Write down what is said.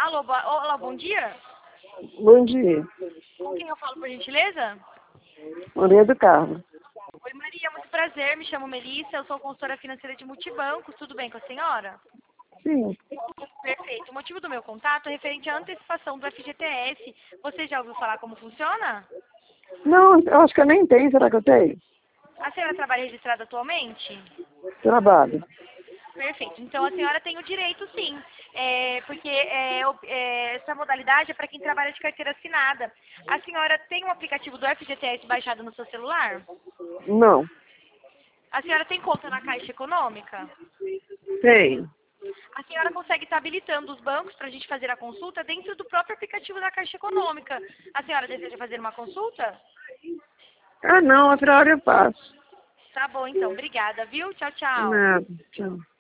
Alô, olá, bom dia. Bom dia. Com quem eu falo, por gentileza? Maria do Carmo. Oi, Maria, muito prazer. Me chamo Melissa, eu sou consultora financeira de multibancos. Tudo bem com a senhora? Sim. Perfeito. O motivo do meu contato é referente à antecipação do FGTS. Você já ouviu falar como funciona? Não, eu acho que eu nem tenho. Será que eu tenho? A senhora trabalha registrada atualmente? Trabalho. Perfeito. Então a senhora tem o direito, sim. Porque essa modalidade é para quem trabalha de carteira assinada. A senhora tem um aplicativo do FGTS baixado no seu celular? Não. A senhora tem conta na Caixa Econômica? Tenho. A senhora consegue estar habilitando os bancos para a gente fazer a consulta dentro do próprio aplicativo da Caixa Econômica. A senhora deseja fazer uma consulta? Ah, não. Outra hora eu passo. Tá bom, então. Obrigada, viu? Tchau, tchau. Nada. Tchau.